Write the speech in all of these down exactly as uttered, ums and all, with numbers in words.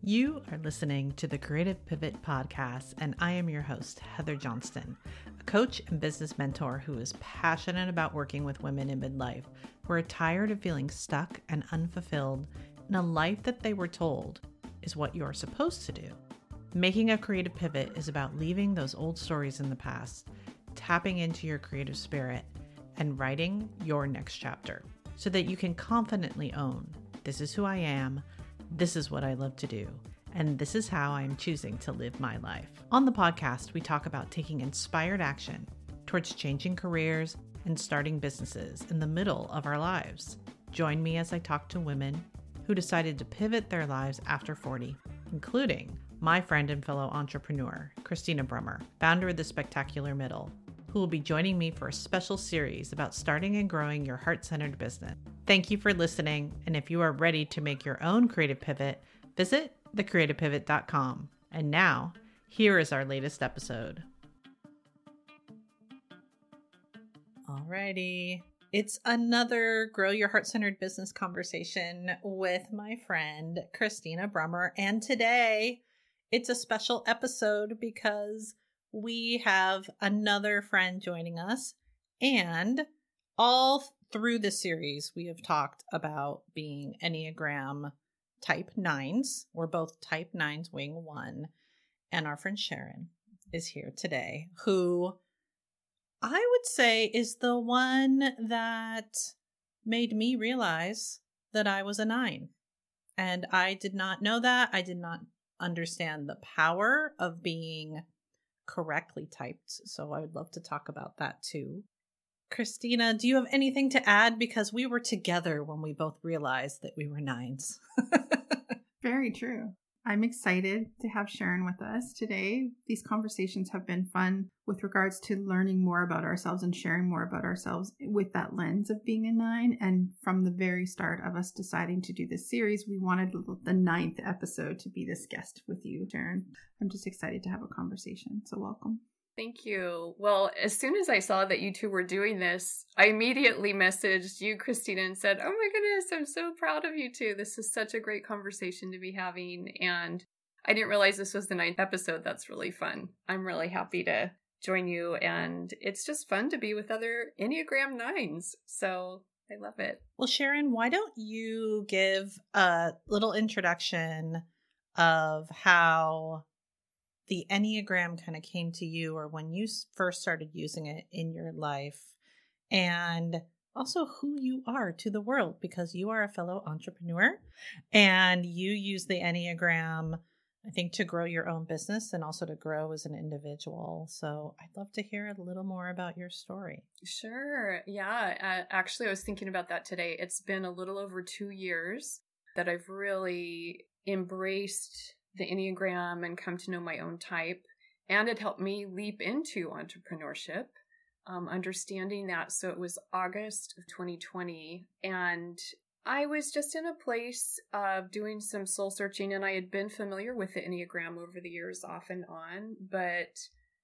You are listening to the Creative Pivot Podcast, and I am your host, Heather Johnston, a coach and business mentor who is passionate about working with women in midlife who are tired of feeling stuck and unfulfilled in a life that they were told is what you're supposed to do. Making a creative pivot is about leaving those old stories in the past, tapping into your creative spirit, and writing your next chapter so that you can confidently own, this is who I am, this is what I love to do, and this is how I'm choosing to live my life. On the podcast, we talk about taking inspired action towards changing careers and starting businesses in the middle of our lives. Join me as I talk to women who decided to pivot their lives after forty, including my friend and fellow entrepreneur, Christina Brummer, founder of The Spectacular Middle, who will be joining me for a special series about starting and growing your heart-centered business. Thank you for listening, and if you are ready to make your own creative pivot, visit the creative pivot dot com. And now, here is our latest episode. Alrighty. It's another Grow Your Heart-Centered Business conversation with my friend, Christina Brummer. And today, it's a special episode because we have another friend joining us. And all through this series, we have talked about being Enneagram Type nines. We're both Type nines, Wing one. And our friend Sharon is here today, who I would say is the one that made me realize that I was a nine. And I did not know that. I did not understand the power of being correctly typed. So I would love to talk about that too. Christina, do you have anything to add? Because we were together when we both realized that we were nines. Very true. I'm excited to have Sharon with us today. These conversations have been fun with regards to learning more about ourselves and sharing more about ourselves with that lens of being a nine. And from the very start of us deciding to do this series, we wanted the ninth episode to be this guest with you, Sharon. I'm just excited to have a conversation. So welcome. Thank you. Well, as soon as I saw that you two were doing this, I immediately messaged you, Christina, and said, oh my goodness, I'm so proud of you two. This is such a great conversation to be having. And I didn't realize this was the ninth episode. That's really fun. I'm really happy to join you. And it's just fun to be with other Enneagram nines. So I love it. Well, Sharon, why don't you give a little introduction of how the Enneagram kind of came to you, or when you first started using it in your life, and also who you are to the world, because you are a fellow entrepreneur and you use the Enneagram, I think, to grow your own business and also to grow as an individual. So I'd love to hear a little more about your story. Sure. Yeah. Uh, actually, I was thinking about that today. It's been a little over two years that I've really embraced the Enneagram and come to know my own type. And it helped me leap into entrepreneurship, um, understanding that. So it was August of twenty twenty. And I was just in a place of doing some soul searching, and I had been familiar with the Enneagram over the years off and on. But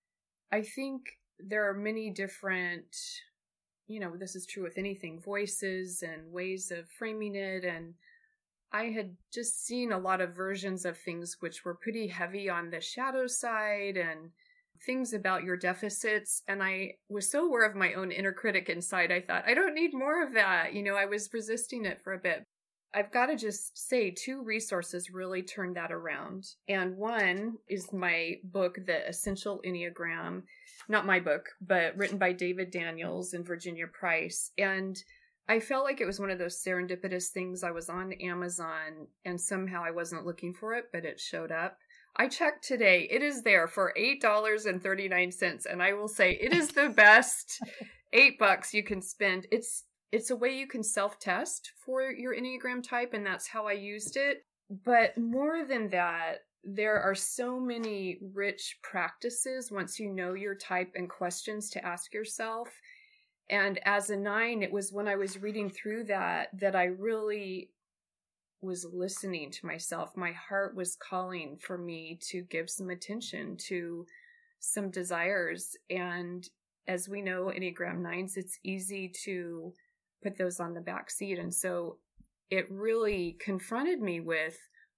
I think there are many different, you know, this is true with anything, voices and ways of framing it. And I had just seen a lot of versions of things which were pretty heavy on the shadow side and things about your deficits. And I was so aware of my own inner critic inside. I thought, I don't need more of that. You know, I was resisting it for a bit. I've got to just say two resources really turned that around. And one is my book, The Essential Enneagram, not my book, but written by David Daniels and Virginia Price. And I felt like it was one of those serendipitous things. I was on Amazon and somehow I wasn't looking for it, but it showed up. I checked today. It is there for eight dollars and thirty-nine cents. And I will say it is the best eight bucks you can spend. It's it's a way you can self-test for your Enneagram type, and that's how I used it. But more than that, there are so many rich practices once you know your type and questions to ask yourself. And as a nine, it was when I was reading through that, that I really was listening to myself. My heart was calling for me to give some attention to some desires. And as we know, Enneagram nines, it's easy to put those on the back seat. And so it really confronted me with,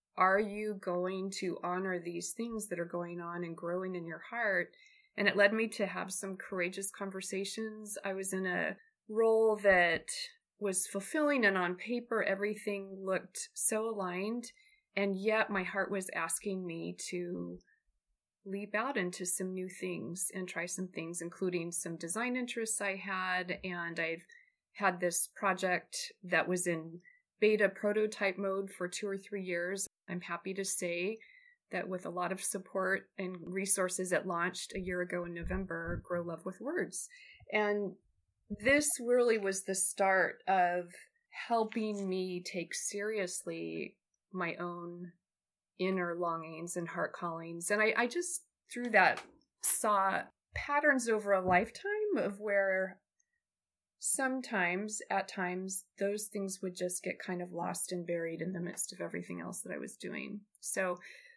Are you going to honor these things that are going on and growing in your heart? And it led me to have some courageous conversations. I was in a role that was fulfilling, and on paper, everything looked so aligned. And yet my heart was asking me to leap out into some new things and try some things, including some design interests I had. And I've had this project that was in beta prototype mode for two or three years. I'm happy to say that with a lot of support and resources, it launched a year ago in November, Grow Love with Words. And this really was the start of helping me take seriously my own inner longings and heart callings. And I, I just, through that, saw patterns over a lifetime of where sometimes, at times, those things would just get kind of lost and buried in the midst of everything else that I was doing. So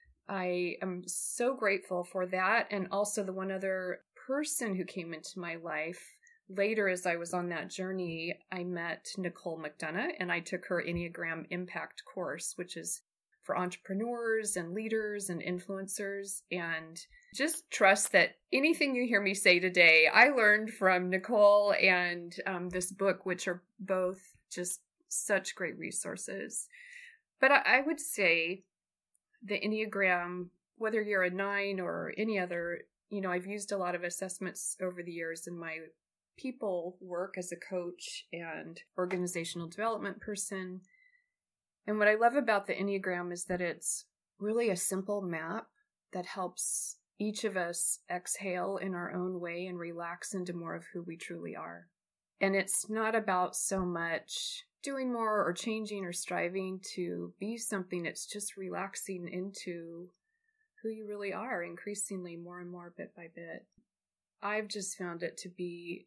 I am so grateful for that. And also the one other person who came into my life later, as I was on that journey, I met Nicole McDonough, and I took her Enneagram Impact course, which is for entrepreneurs and leaders and influencers. And just trust that anything you hear me say today, I learned from Nicole and um, this book, which are both just such great resources. But I, I would say the Enneagram, whether you're a nine or any other, you know, I've used a lot of assessments over the years in my people work as a coach and organizational development person. And what I love about the Enneagram is that it's really a simple map that helps each of us exhale in our own way and relax into more of who we truly are. And it's not about so much doing more or changing or striving to be something. It's just relaxing into who you really are, increasingly more and more bit by bit. I've just found it to be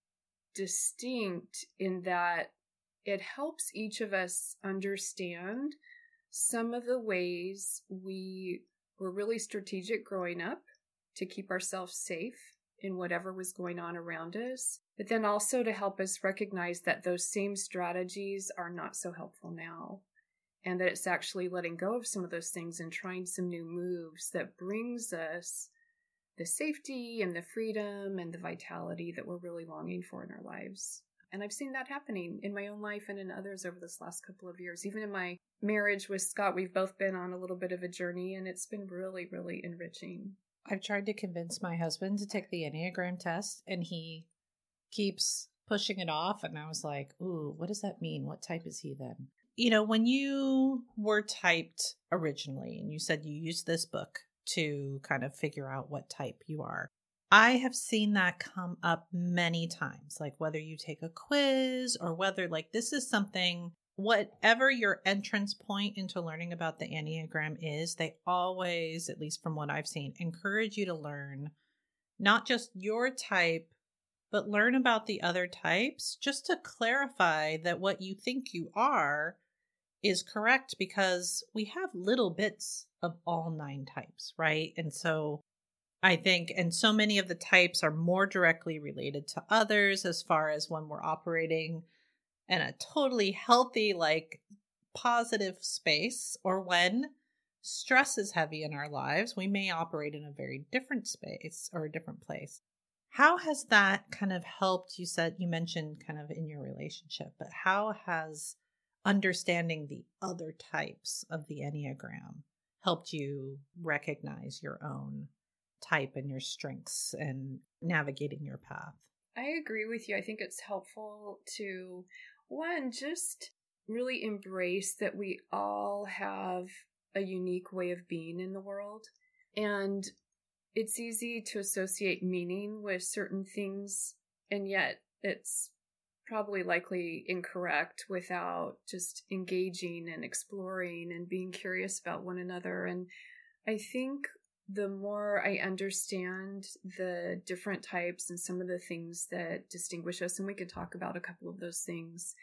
distinct in that it helps each of us understand some of the ways we were really strategic growing up to keep ourselves safe in whatever was going on around us, but then also to help us recognize that those same strategies are not so helpful now, and that it's actually letting go of some of those things and trying some new moves that brings us the safety and the freedom and the vitality that we're really longing for in our lives. And I've seen that happening in my own life and in others over this last couple of years. Even in my marriage with Scott, we've both been on a little bit of a journey, and it's been really, really enriching. I've tried to convince my husband to take the Enneagram test, and he keeps pushing it off. And I was like, ooh, what does that mean? What type is he then? You know, when you were typed originally, and you said you used this book to kind of figure out what type you are, I have seen that come up many times, like whether you take a quiz or whether like this is something, whatever your entrance point into learning about the Enneagram is, they always, at least from what I've seen, encourage you to learn not just your type, but learn about the other types just to clarify that what you think you are is correct, because we have little bits of all nine types, right? And so I think, and so many of the types are more directly related to others as far as when we're operating in a totally healthy, like positive space, or when stress is heavy in our lives, we may operate in a very different space or a different place. How has that kind of helped? You said, you mentioned kind of in your relationship, but how has understanding the other types of the Enneagram helped you recognize your own type and your strengths and navigating your path? I agree with you. I think it's helpful to, one, just really embrace that we all have a unique way of being in the world. And it's easy to associate meaning with certain things, and yet it's probably likely incorrect without just engaging and exploring and being curious about one another. And I think the more I understand the different types and some of the things that distinguish us, and we could talk about a couple of those things,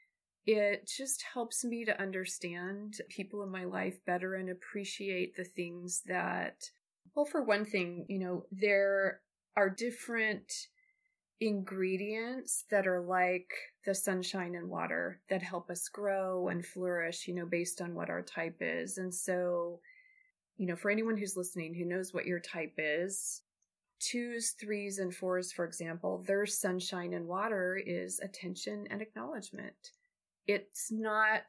it just helps me to understand people in my life better and appreciate the things that, well, for one thing, you know, there are different ingredients that are like the sunshine and water that help us grow and flourish, you know, based on what our type is. And so, you know, for anyone who's listening who knows what your type is, twos, threes, and fours, for example, their sunshine and water is attention and acknowledgement. It's not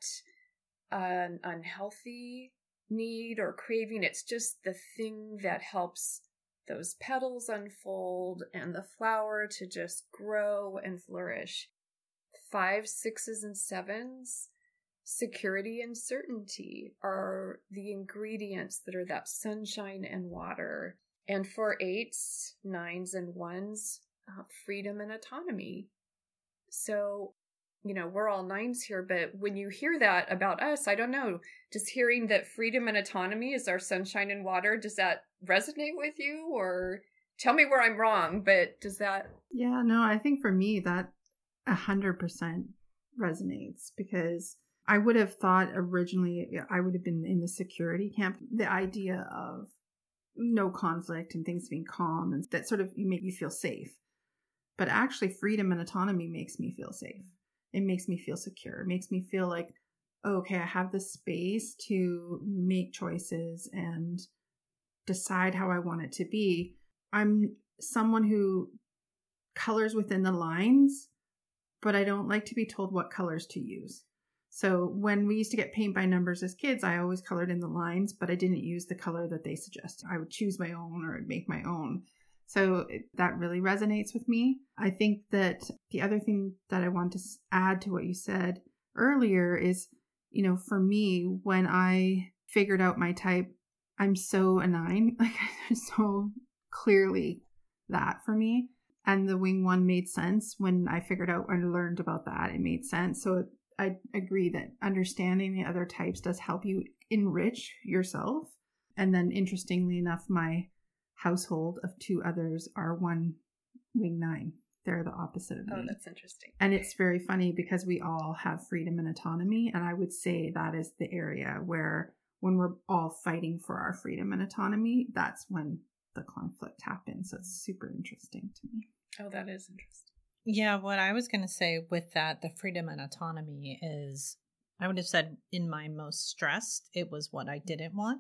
an unhealthy need or craving. It's just the thing that helps those petals unfold and the flower to just grow and flourish. Fives, sixes, and sevens, security and certainty are the ingredients that are that sunshine and water. And for eights, nines, and ones, uh, freedom and autonomy. So, you know, we're all nines here, but when you hear that about us, I don't know, just hearing that freedom and autonomy is our sunshine and water, does that resonate with you? Or tell me where I'm wrong, but does that? Yeah, no, I think for me that a hundred percent resonates, because I would have thought originally I would have been in the security camp. The idea of no conflict and things being calm and that sort of make you feel safe. But actually freedom and autonomy makes me feel safe. It makes me feel secure. It makes me feel like, oh, okay, I have the space to make choices and decide how I want it to be. I'm someone who colors within the lines, but I don't like to be told what colors to use. So when we used to get paint by numbers as kids, I always colored in the lines, but I didn't use the color that they suggested. I would choose my own or I'd make my own. So that really resonates with me. I think that the other thing that I want to add to what you said earlier is, you know, for me, when I figured out my type, I'm so a nine, like so clearly that for me. And the wing one made sense when I figured out and learned about that. It made sense. So I agree that understanding the other types does help you enrich yourself. And then interestingly enough, my household of two others are one wing nine. They're the opposite of me. Oh, that's interesting. And it's very funny because we all have freedom and autonomy. And I would say that is the area where when we're all fighting for our freedom and autonomy, that's when the conflict happens. So it's super interesting to me. Oh, that is interesting. Yeah, what I was going to say with that, the freedom and autonomy is, I would have said in my most stressed, it was what I didn't want.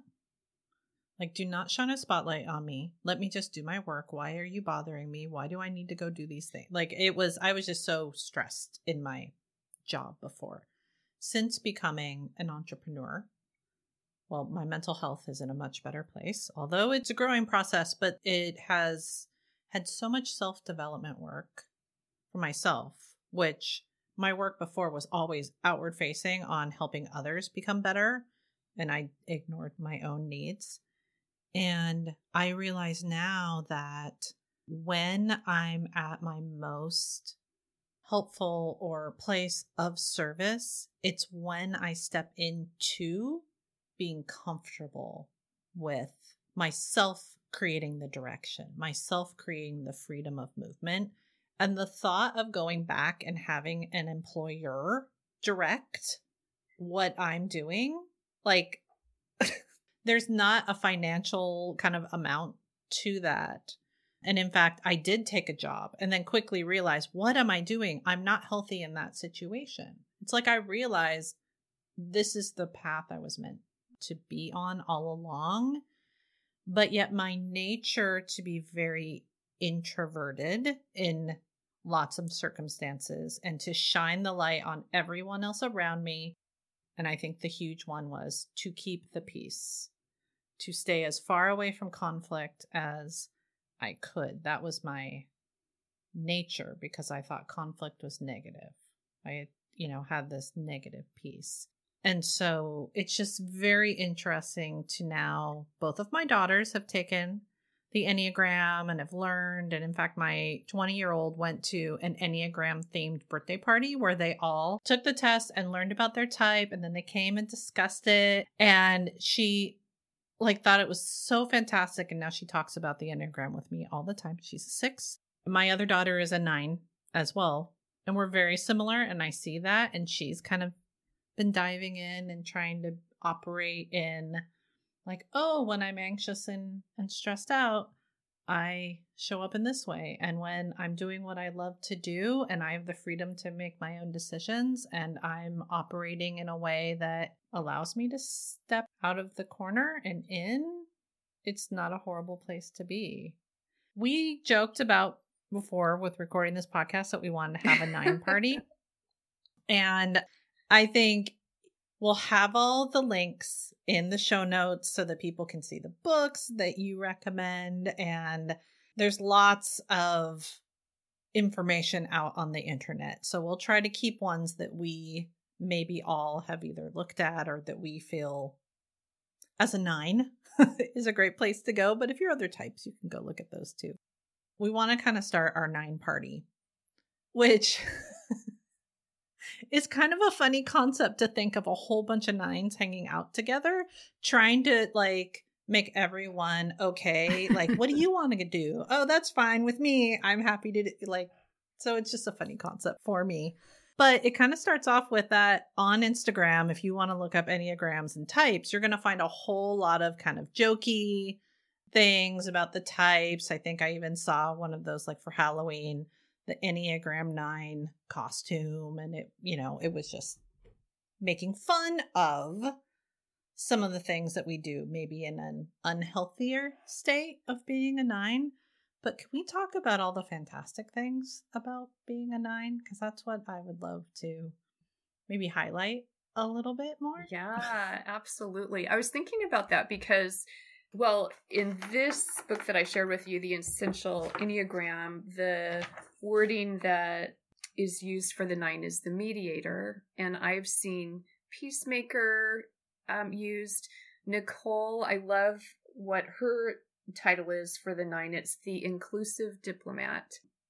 Like, do not shine a spotlight on me. Let me just do my work. Why are you bothering me? Why do I need to go do these things? Like, it was, I was just so stressed in my job before. Since becoming an entrepreneur, well, my mental health is in a much better place, although it's a growing process, but it has had so much self-development work for myself, which my work before was always outward facing on helping others become better. And I ignored my own needs. And I realize now that when I'm at my most helpful or place of service, it's when I step into being comfortable with myself creating the direction, myself creating the freedom of movement. And the thought of going back and having an employer direct what I'm doing, like, there's not a financial kind of amount to that. And in fact, I did take a job and then quickly realized, what am I doing? I'm not healthy in that situation. It's like I realized this is the path I was meant to be on all along. But yet my nature to be very introverted in lots of circumstances and to shine the light on everyone else around me. And I think the huge one was to keep the peace, to stay as far away from conflict as I could. That was my nature because I thought conflict was negative. I, you know, had this negative piece. And so it's just very interesting to now, both of my daughters have taken the Enneagram and have learned. And in fact, my twenty year old went to an Enneagram themed birthday party where they all took the test and learned about their type. And then they came and discussed it. And she like thought it was so fantastic. And now she talks about the Enneagram with me all the time. She's a six. My other daughter is a nine as well. And we're very similar. And I see that. And she's kind of been diving in and trying to operate in like, oh, when I'm anxious and, and stressed out, I show up in this way. And when I'm doing what I love to do and I have the freedom to make my own decisions and I'm operating in a way that allows me to step out of the corner and in, it's not a horrible place to be. We joked about before with recording this podcast that we wanted to have a nine party. And I think we'll have all the links in the show notes so that people can see the books that you recommend. And there's lots of information out on the internet. So we'll try to keep ones that we maybe all have either looked at or that we feel as a nine is a great place to go. But if you're other types, you can go look at those too. We want to kind of start our nine party, which is kind of a funny concept to think of a whole bunch of nines hanging out together, trying to like make everyone okay. Like, what do you want to do? Oh, that's fine with me. I'm happy to do, like, so it's just a funny concept for me. But it kind of starts off with that on Instagram. If you want to look up Enneagrams and types, you're going to find a whole lot of kind of jokey things about the types. I think I even saw one of those like for Halloween, the Enneagram nine costume. And it, you know, it was just making fun of some of the things that we do, maybe in an unhealthier state of being a nine. But can we talk about all the fantastic things about being a nine? Because that's what I would love to maybe highlight a little bit more. Yeah, absolutely. I was thinking about that because, well, in this book that I shared with you, The Essential Enneagram, the wording that is used for the nine is the mediator. And I've seen peacemaker um, used. Nicole, I love what her title is for the nine. It's the inclusive diplomat.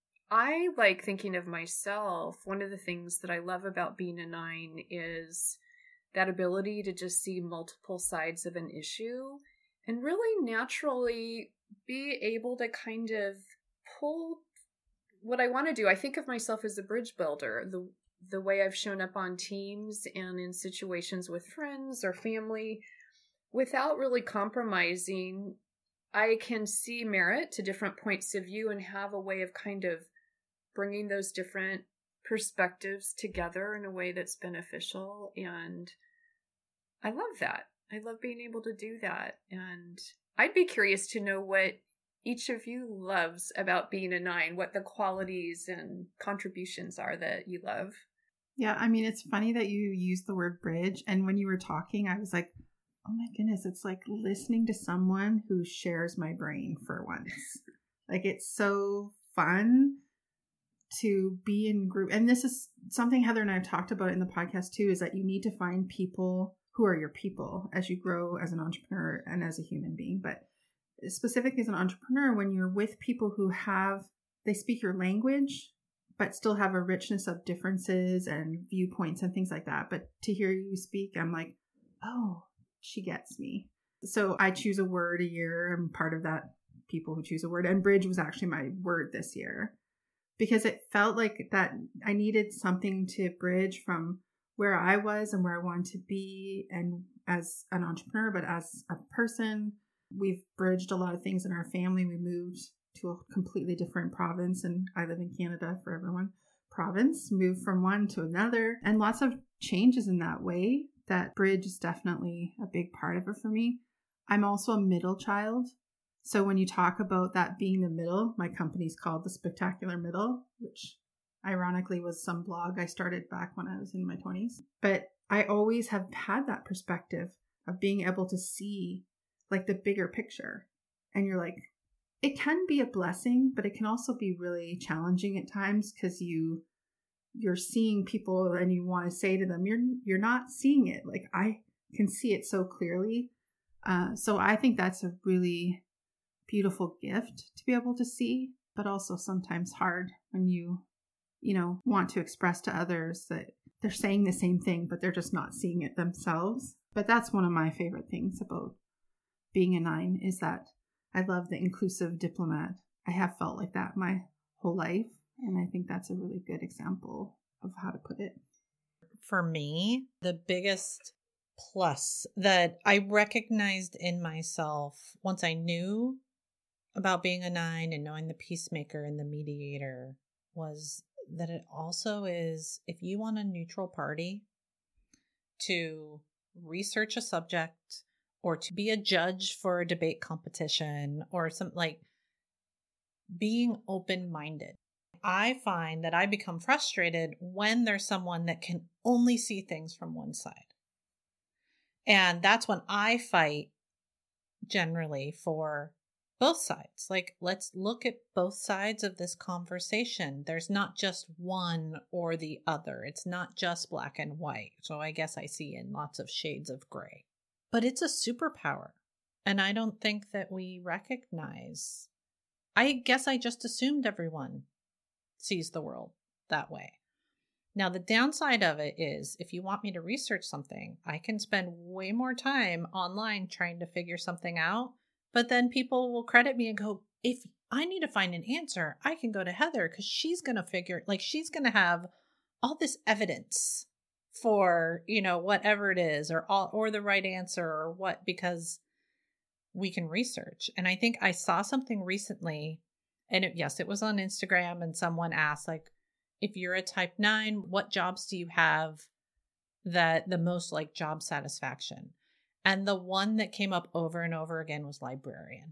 I like thinking of myself. One of the things that I love about being a nine is that ability to just see multiple sides of an issue and really naturally be able to kind of pull what I want to do. I think of myself as a bridge builder. The the way I've shown up on teams and in situations with friends or family without really compromising, I can see merit to different points of view and have a way of kind of bringing those different perspectives together in a way that's beneficial. And I love that. I love being able to do that. And I'd be curious to know what each of you loves about being a nine, what the qualities and contributions are that you love. Yeah, I mean, it's funny that you used the word bridge. And when you were talking, I was like, oh my goodness, it's like listening to someone who shares my brain for once. Like, it's so fun to be in group. And this is something Heather and I have talked about in the podcast too, is that you need to find people who are your people as you grow as an entrepreneur and as a human being. But specifically as an entrepreneur, when you're with people who have, they speak your language, but still have a richness of differences and viewpoints and things like that. But to hear you speak, I'm like, oh, she gets me. So I choose a word a year. I'm part of that people who choose a word. And bridge was actually my word this year because it felt like that I needed something to bridge from where I was and where I wanted to be. And as an entrepreneur, but as a person, we've bridged a lot of things in our family. We moved to a completely different province, and I live in Canada for everyone. Province, moved from one to another, and lots of changes in that way. That bridge is definitely a big part of it for me. I'm also a middle child. So when you talk about that being the middle, my company's called The Spectacular Middle, which ironically was some blog I started back when I was in my twenties. But I always have had that perspective of being able to see like the bigger picture. And you're like, it can be a blessing, but it can also be really challenging at times because you you're seeing people and you want to say to them, you're you're not seeing it. Like I can see it so clearly. Uh, so I think that's a really beautiful gift to be able to see, but also sometimes hard when you, you know, want to express to others that they're saying the same thing, but they're just not seeing it themselves. But that's one of my favorite things about being a nine is that I love the inclusive diplomat. I have felt like that my whole life. And I think that's a really good example of how to put it. For me, the biggest plus that I recognized in myself once I knew about being a nine and knowing the peacemaker and the mediator was that it also is, if you want a neutral party to research a subject or to be a judge for a debate competition or something, like being open-minded. I find that I become frustrated when there's someone that can only see things from one side. And that's when I fight generally for both sides. Like, let's look at both sides of this conversation. There's not just one or the other. It's not just black and white. So I guess I see in lots of shades of gray. But it's a superpower. And I don't think that we recognize. I guess I just assumed everyone sees the world that way. Now, the downside of it is if you want me to research something, I can spend way more time online trying to figure something out. But then people will credit me and go, if I need to find an answer, I can go to Heather because she's going to figure, like she's going to have all this evidence for, you know, whatever it is or all, or the right answer or what, because we can research. And I think I saw something recently and it, yes, it was on Instagram and someone asked like, if you're a type nine, what jobs do you have that the most like job satisfaction? And the one that came up over and over again was librarian.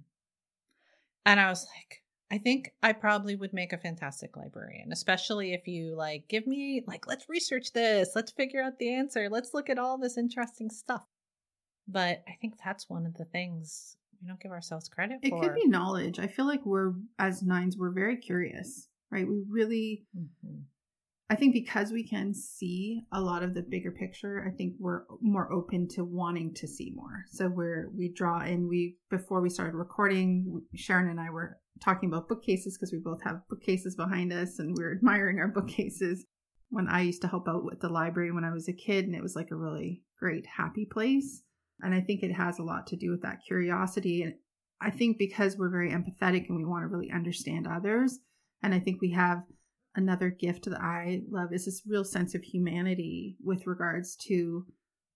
And I was like, I think I probably would make a fantastic librarian, especially if you like, give me like, let's research this. Let's figure out the answer. Let's look at all this interesting stuff. But I think that's one of the things we don't give ourselves credit it for. It could be knowledge. I feel like we're, as nines, we're very curious, right? We really, mm-hmm. I think because we can see a lot of the bigger picture, I think we're more open to wanting to see more. So we're, we draw in, we, before we started recording, Sharon and I were talking about bookcases because we both have bookcases behind us and we're admiring our bookcases. When I used to help out with the library when I was a kid, and it was like a really great, happy place. And I think it has a lot to do with that curiosity. And I think because we're very empathetic and we want to really understand others, and I think we have another gift that I love is this real sense of humanity with regards to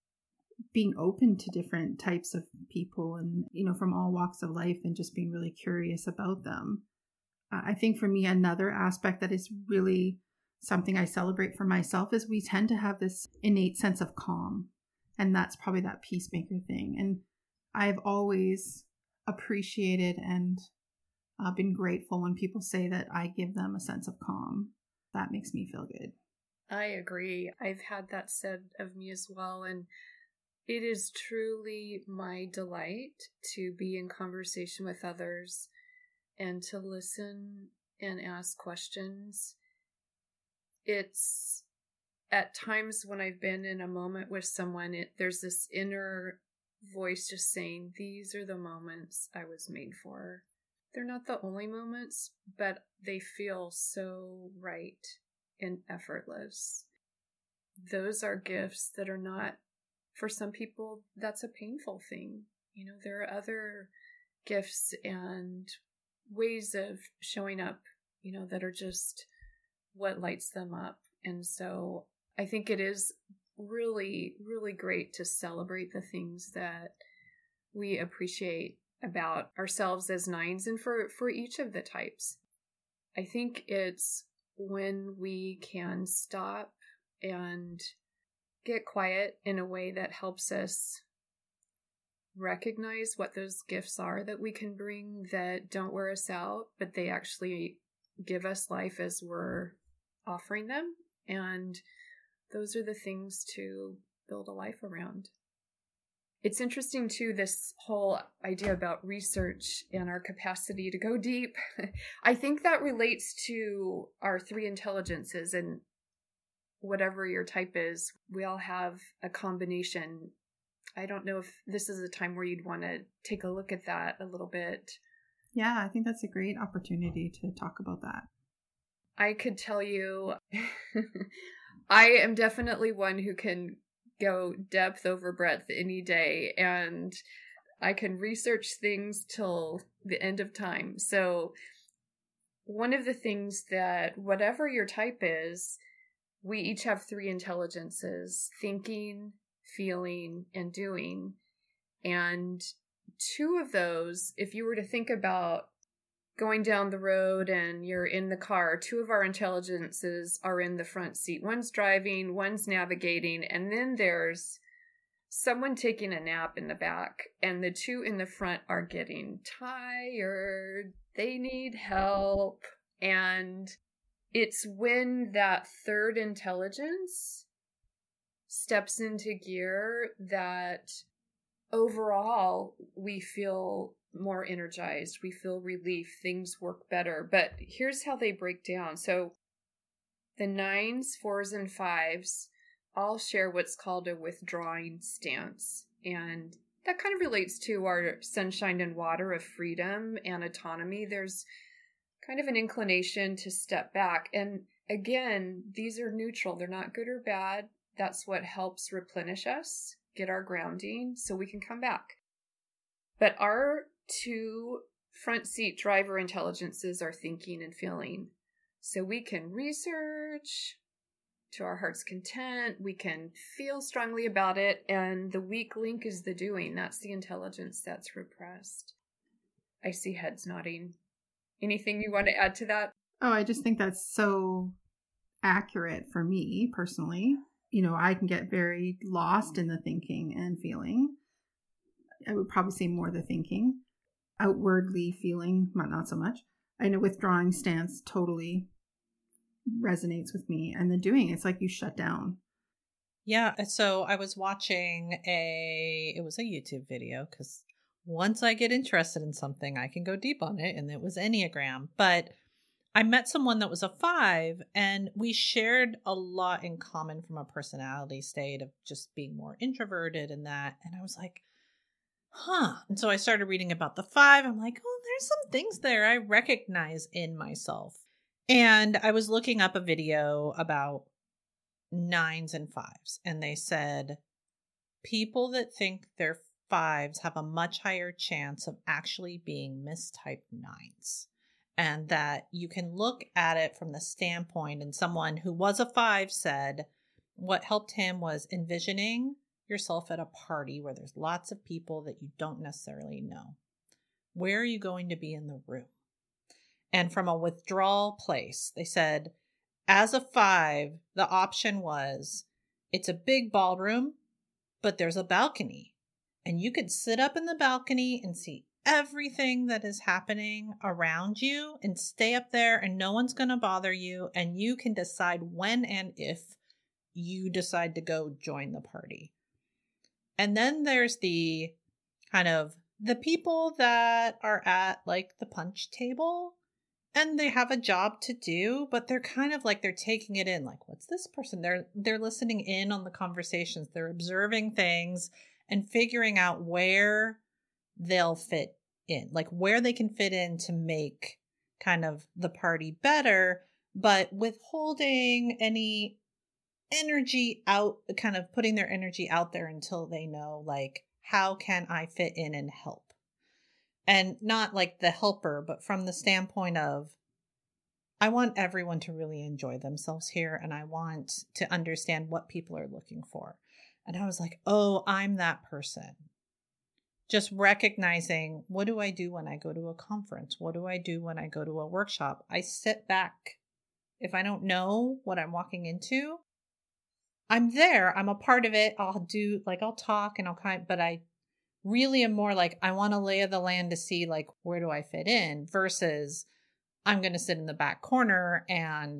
being open to different types of people and, you know, from all walks of life and just being really curious about them. Uh, I think for me, another aspect that is really something I celebrate for myself is we tend to have this innate sense of calm. And that's probably that peacemaker thing. And I've always appreciated and I've been grateful when people say that I give them a sense of calm. That makes me feel good. I agree. I've had that said of me as well. And it is truly my delight to be in conversation with others and to listen and ask questions. It's at times when I've been in a moment with someone, it, there's this inner voice just saying, these are the moments I was made for. They're not the only moments, but they feel so right and effortless. Those are gifts that are not, for some people, that's a painful thing. You know, there are other gifts and ways of showing up, you know, that are just what lights them up. And so I think it is really, really great to celebrate the things that we appreciate about ourselves as nines and for, for each of the types. I think it's when we can stop and get quiet in a way that helps us recognize what those gifts are that we can bring that don't wear us out, but they actually give us life as we're offering them. And those are the things to build a life around. It's interesting, too, this whole idea about research and our capacity to go deep. I think that relates to our three intelligences, and whatever your type is, we all have a combination. I don't know if this is a time where you'd want to take a look at that a little bit. Yeah, I think that's a great opportunity to talk about that. I could tell you, I am definitely one who can go depth over breadth any day, and I can research things till the end of time. So one of the things that, whatever your type is, we each have three intelligences: thinking, feeling, and doing. And two of those, if you were to think about going down the road and you're in the car. Two of our intelligences are in the front seat. One's driving, one's navigating, and then there's someone taking a nap in the back, and the two in the front are getting tired. They need help. And it's when that third intelligence steps into gear that overall we feel more energized. We feel relief. Things work better. But here's how they break down. So the nines, fours, and fives all share what's called a withdrawing stance. And that kind of relates to our sunshine and water of freedom and autonomy. There's kind of an inclination to step back. And again, these are neutral. They're not good or bad. That's what helps replenish us, get our grounding, so we can come back. But our two front seat driver intelligences are thinking and feeling. So we can research to our heart's content. We can feel strongly about it. And the weak link is the doing. That's the intelligence that's repressed. I see heads nodding. Anything you want to add to that? Oh, I just think that's so accurate for me personally. You know, I can get very lost in the thinking and feeling. I would probably say more the thinking. Outwardly feeling, but not so much. I know withdrawing stance totally resonates with me. And the doing, it's like you shut down. Yeah. So I was watching a, it was a YouTube video, because once I get interested in something, I can go deep on it. And it was Enneagram. But I met someone that was a five, and we shared a lot in common from a personality state of just being more introverted and that. And I was like, huh. And so I started reading about the five. I'm like, oh, there's some things there I recognize in myself. And I was looking up a video about nines and fives, and they said people that think they're fives have a much higher chance of actually being mistyped nines. And that you can look at it from the standpoint, and someone who was a five said what helped him was envisioning yourself at a party where there's lots of people that you don't necessarily know. Where are you going to be in the room? And from a withdrawal place, they said, as a five, the option was, it's a big ballroom, but there's a balcony. And you could sit up in the balcony and see everything that is happening around you and stay up there, and no one's going to bother you. And you can decide when and if you decide to go join the party. And then there's the kind of the people that are at like the punch table, and they have a job to do, but they're kind of like, they're taking it in. Like, what's this person? They're, they're listening in on the conversations. They're observing things and figuring out where they'll fit in, like where they can fit in to make kind of the party better, but withholding any energy out, kind of putting their energy out there until they know, like, how can I fit in and help? And not like the helper, but from the standpoint of, I want everyone to really enjoy themselves here, and I want to understand what people are looking for. And I was like, oh, I'm that person. Just recognizing, what do I do when I go to a conference? What do I do when I go to a workshop? I sit back. If I don't know what I'm walking into, I'm there. I'm a part of it. I'll do, like, I'll talk and I'll kind of, but I really am more like, I want to lay of the land to see, like, where do I fit in, versus I'm going to sit in the back corner and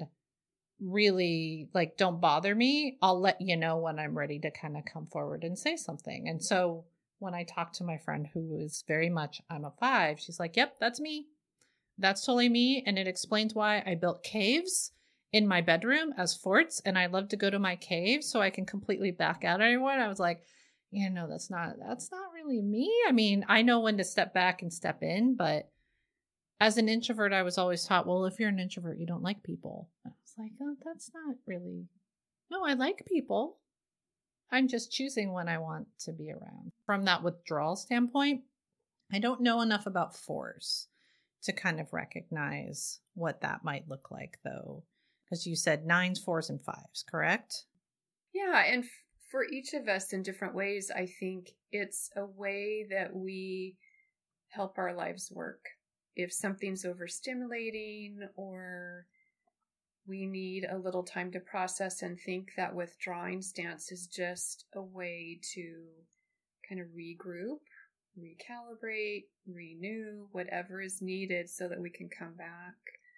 really, like, don't bother me. I'll let you know when I'm ready to kind of come forward and say something. And so when I talked to my friend who is very much, I'm a five, she's like, yep, that's me. That's totally me. And it explains why I built caves in my bedroom as forts. And I love to go to my cave so I can completely back out anyone. I was like, yeah, no, that's not, that's not really me. I mean, I know when to step back and step in, but as an introvert, I was always taught, well, if you're an introvert, you don't like people. I was like, oh, that's not really, no, I like people. I'm just choosing when I want to be around. From that withdrawal standpoint, I don't know enough about fours to kind of recognize what that might look like, though. Because you said nines, fours, and fives, correct? Yeah, and f- for each of us in different ways, I think it's a way that we help our lives work. if something's overstimulating or we need a little time to process and think, that withdrawing stance is just a way to kind of regroup, recalibrate, renew, whatever is needed so that we can come back.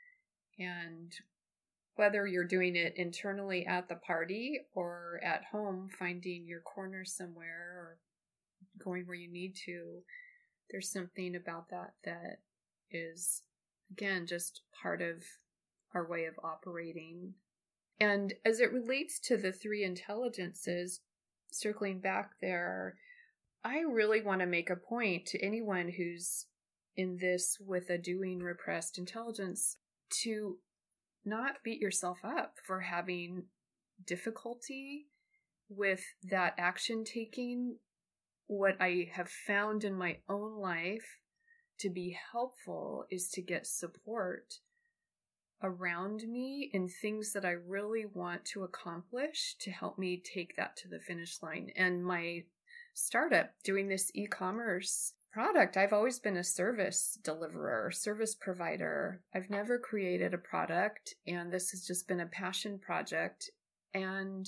And whether you're doing it internally at the party or at home, finding your corner somewhere or going where you need to, there's something about that that is, again, just part of our way of operating. And as it relates to the three intelligences, circling back there, I really want to make a point to anyone who's in this with a doing repressed intelligence to not beat yourself up for having difficulty with that action taking. What I have found in my own life to be helpful is to get support around me in things that I really want to accomplish to help me take that to the finish line. And my startup, doing this e-commerce product, I've always been a service deliverer, service provider. I've never created a product, and this has just been a passion project. And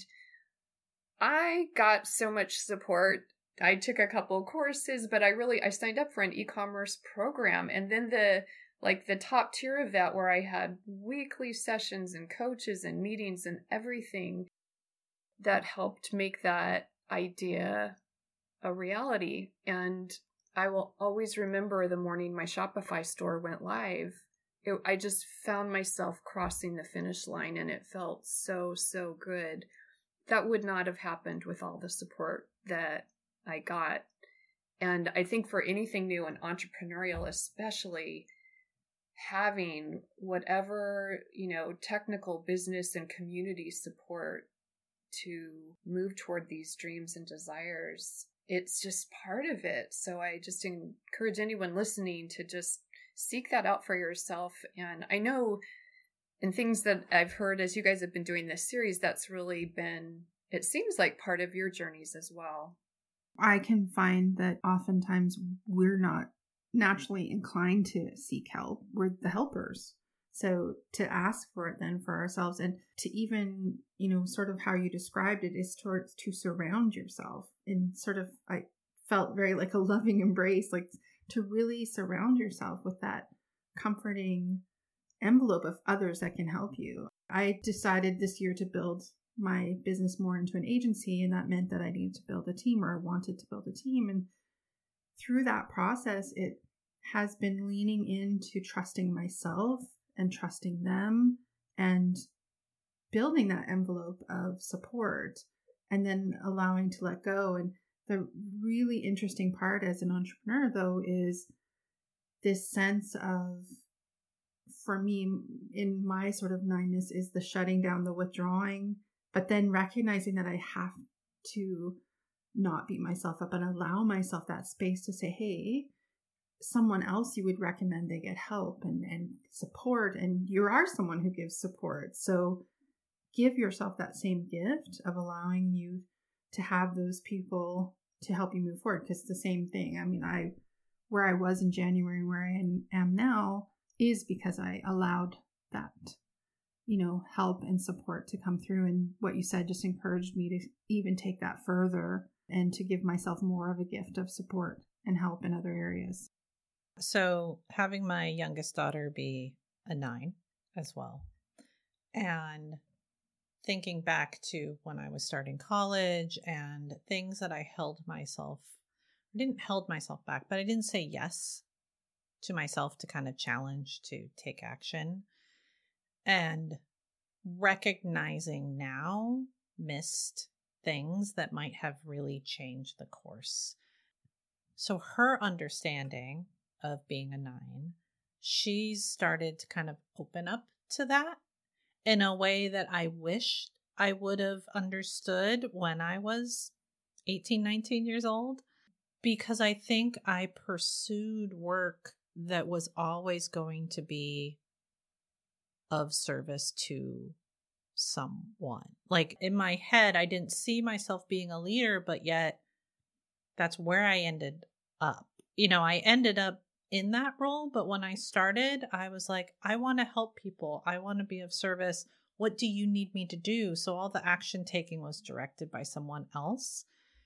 I got so much support. I took a couple courses, but I really, I signed up for an e-commerce program. And then the like the top tier of that, where I had weekly sessions and coaches and meetings and everything that helped make that idea a reality. And I will always remember the morning my Shopify store went live. It, I just found myself crossing the finish line, and it felt so, so good. That would not have happened with all the support that I got. And I think for anything new and entrepreneurial, especially, having whatever, you know, technical, business, and community support to move toward these dreams and desires, it's just part of it. So I just encourage anyone listening to just seek that out for yourself. And I know in things that I've heard as you guys have been doing this series, that's really been, it seems like, part of your journeys as well. I can find that oftentimes we're not naturally inclined to seek help. We're the helpers. So to ask for it then for ourselves, and to even, you know, sort of how you described it is towards to surround yourself in sort of, I felt very like a loving embrace, like to really surround yourself with that comforting envelope of others that can help you. I decided this year to build my business more into an agency, and that meant that I needed to build a team, or I wanted to build a team. And through that process, it has been leaning into trusting myself and trusting them and building that envelope of support, and then allowing to let go. And the really interesting part as an entrepreneur, though, is this sense of, for me, in my sort of nineness, is the shutting down, the withdrawing, but then recognizing that I have to not beat myself up and allow myself that space to say, hey, someone else you would recommend they get help and, and support, and you are someone who gives support. So give yourself that same gift of allowing you to have those people to help you move forward, because it's the same thing. I mean, I where I was in January and where I am now is because I allowed that, you know, help and support to come through. And what you said just encouraged me to even take that further and to give myself more of a gift of support and help in other areas. So having my youngest daughter be a nine as well, and thinking back to when I was starting college and things that I held myself, I didn't held myself back, but I didn't say yes to myself to kind of challenge, to take action. And recognizing now missed things that might have really changed the course. So her understanding of being a nine, she's started to kind of open up to that in a way that I wished I would have understood when I was eighteen, nineteen years old, because I think I pursued work that was always going to be of service to someone. Like in my head, I didn't see myself being a leader, but yet that's where I ended up. You know, I ended up in that role. But when I started, I was like, I want to help people. I want to be of service. What do you need me to do? So all the action taking was directed by someone else.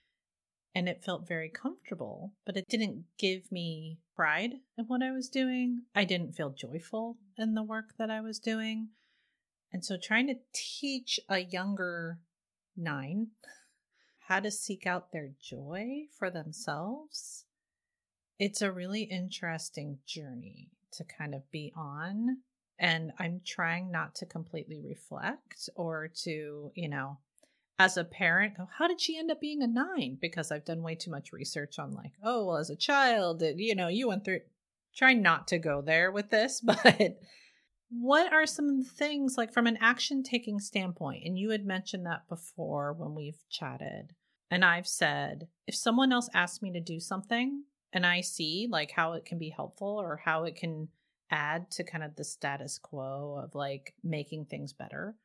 And it felt very comfortable, but it didn't give me pride in what I was doing. I didn't feel joyful in the work that I was doing. And so trying to teach a younger nine how to seek out their joy for themselves, it's a really interesting journey to kind of be on. And I'm trying not to completely reflect or to, you know, as a parent, go, how did she end up being a nine? Because I've done way too much research on like, oh, well, as a child, it, you know, you went through, trying not to go there with this, but what are some of the things like from an action taking standpoint? And you had mentioned that before when we've chatted. And I've said, if someone else asks me to do something and I see like how it can be helpful or how it can add to kind of the status quo of like making things better,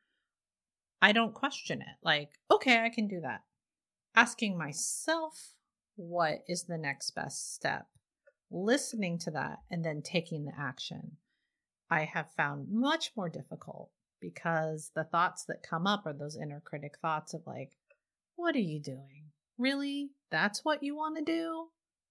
I don't question it. Like, okay, I can do that. Asking myself, what is the next best step? Listening to that and then taking the action, I have found much more difficult because the thoughts that come up are those inner critic thoughts of like, what are you doing? Really? That's what you want to do?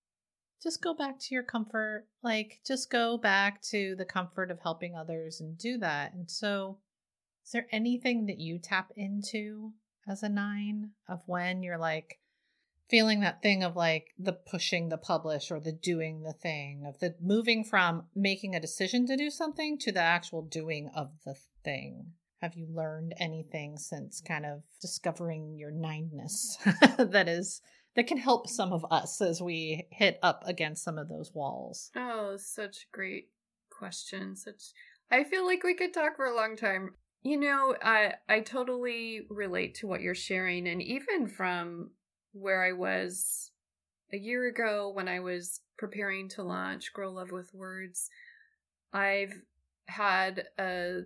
Just go back to your comfort. Like, just go back to the comfort of helping others and do that. And so is there anything that you tap into as a nine of when you're like feeling that thing of like the pushing the publish or the doing the thing of the moving from making a decision to do something to the actual doing of the thing? Have you learned anything since kind of discovering your nine-ness that is that can help some of us as we hit up against some of those walls? Oh, such a great question. Such I feel like we could talk for a long time. You know, I I totally relate to what you're sharing. And even from where I was a year ago when I was preparing to launch Grow Love with Words, I've had a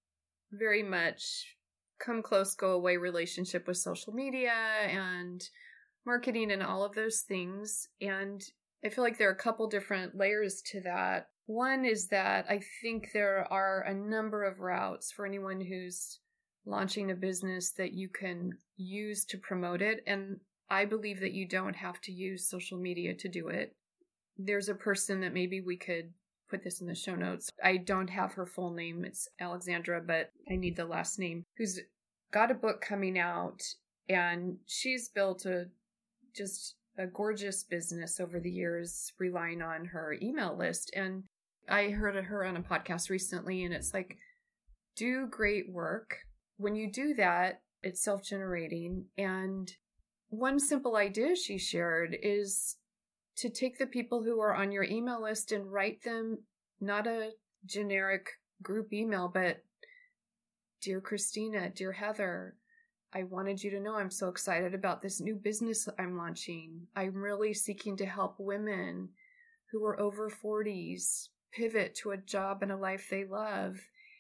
very much come close, go away relationship with social media and marketing and all of those things. And I feel like there are a couple different layers to that. One is that I think there are a number of routes for anyone who's launching a business that you can use to promote it. And I believe that you don't have to use social media to do it. There's a person that maybe we could put this in the show notes. I don't have her full name. It's Alexandra, but I need the last name, who's got a book coming out, and she's built a just a gorgeous business over the years relying on her email list. And I heard her on a podcast recently, and it's like, do great work. When you do that, it's self-generating. And one simple idea she shared is to take the people who are on your email list and write them not a generic group email, but Dear Christina, Dear Heather, I wanted you to know I'm so excited about this new business I'm launching. I'm really seeking to help women who are over forties pivot to a job and a life they love.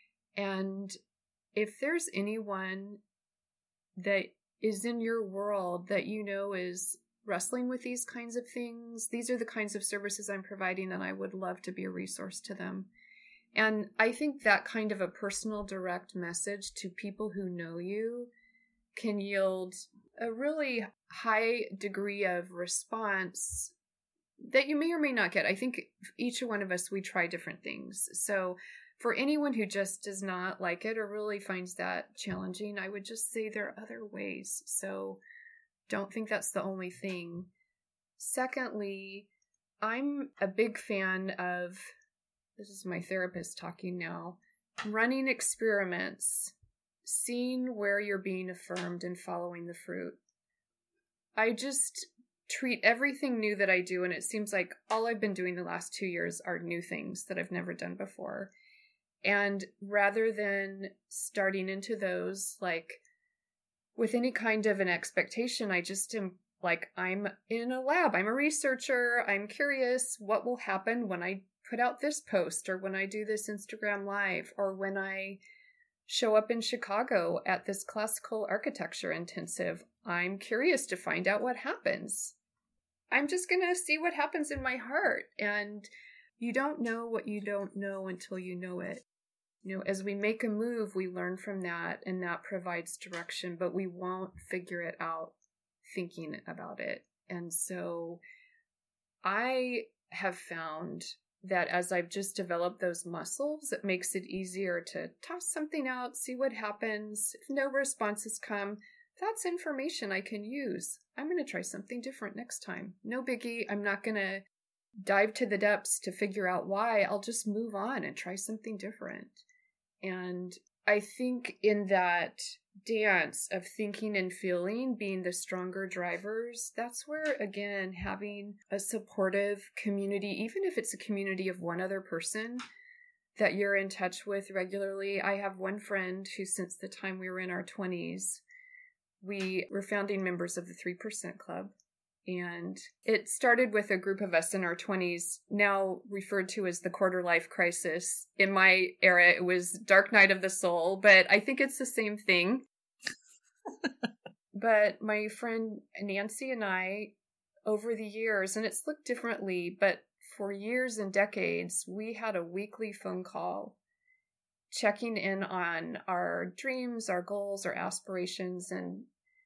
And if there's anyone that is in your world that you know is wrestling with these kinds of things, these are the kinds of services I'm providing, and I would love to be a resource to them. And I think that kind of a personal, direct message to people who know you can yield a really high degree of response that you may or may not get. I think each one of us, we try different things. So for anyone who just does not like it or really finds that challenging, I would just say there are other ways. So don't think that's the only thing. Secondly, I'm a big fan of, this is my therapist talking now, running experiments, seeing where you're being affirmed and following the fruit. I just treat everything new that I do, and it seems like all I've been doing the last two years are new things that I've never done before. And rather than starting into those, like, with any kind of an expectation, I just am like, I'm in a lab, I'm a researcher, I'm curious what will happen when I put out this post, or when I do this Instagram live, or when I show up in Chicago at this classical architecture intensive. I'm curious to find out what happens. I'm just going to see what happens in my heart. And, You don't know what you don't know until you know it. You know, as we make a move, we learn from that, and that provides direction, but we won't figure it out thinking about it. And so I have found that as I've just developed those muscles, it makes it easier to toss something out, see what happens. If no responses come, that's information I can use. I'm going to try something different next time. No biggie. I'm not going to dive to the depths to figure out why. I'll just move on and try something different. And I think in that dance of thinking and feeling, being the stronger drivers, that's where, again, having a supportive community, even if it's a community of one other person that you're in touch with regularly. I have one friend who, since the time we were in our twenties, we were founding members of the three percent Club. And it started with a group of us in our twenties, now referred to as the quarter life crisis. In my era, it was dark night of the soul, but I think it's the same thing. But my friend Nancy and I, over the years, and it's looked differently, but for years and decades, we had a weekly phone call checking in on our dreams, our goals, our aspirations, and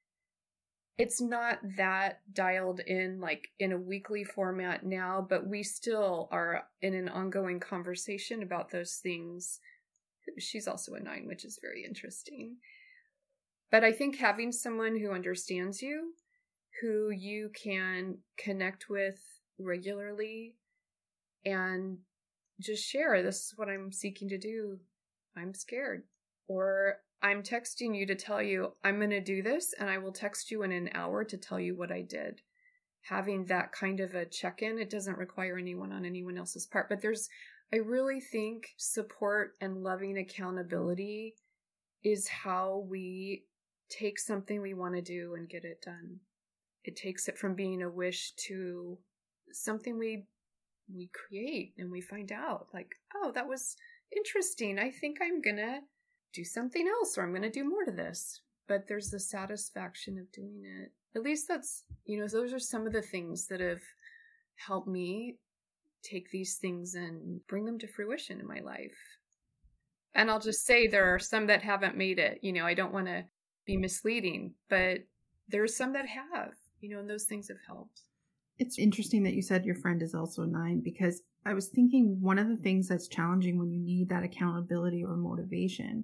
it's not that dialed in like in a weekly format now, but we still are in an ongoing conversation about those things. She's also a nine, which is very interesting. But I think having someone who understands you, who you can connect with regularly and just share, this is what I'm seeking to do. I'm scared. Or I'm texting you to tell you I'm going to do this, and I will text you in an hour to tell you what I did. Having that kind of a check-in, it doesn't require anyone on anyone else's part, but there's, I really think support and loving accountability is how we take something we want to do and get it done. It takes it from being a wish to something we we create, and we find out like, oh, that was interesting. I think I'm going to do something else, or I'm going to do more to this. But there's the satisfaction of doing it. At least that's, you know, those are some of the things that have helped me take these things and bring them to fruition in my life. And I'll just say there are some that haven't made it. You know, I don't want to be misleading, but there's some that have, you know, and those things have helped. It's interesting that you said your friend is also a nine, because I was thinking one of the things that's challenging when you need that accountability or motivation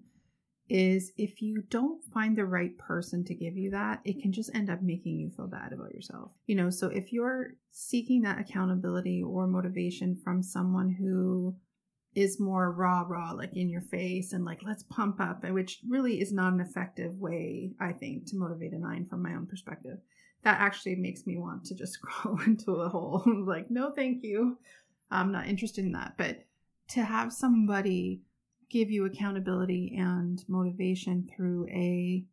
is if you don't find the right person to give you that, it can just end up making you feel bad about yourself. You know, so if you're seeking that accountability or motivation from someone who is more rah rah, like in your face and like, let's pump up, which really is not an effective way, I think, to motivate a nine from my own perspective. That actually makes me want to just crawl into a hole. Like, no, thank you. I'm not interested in that. But to have somebody give you accountability and motivation through a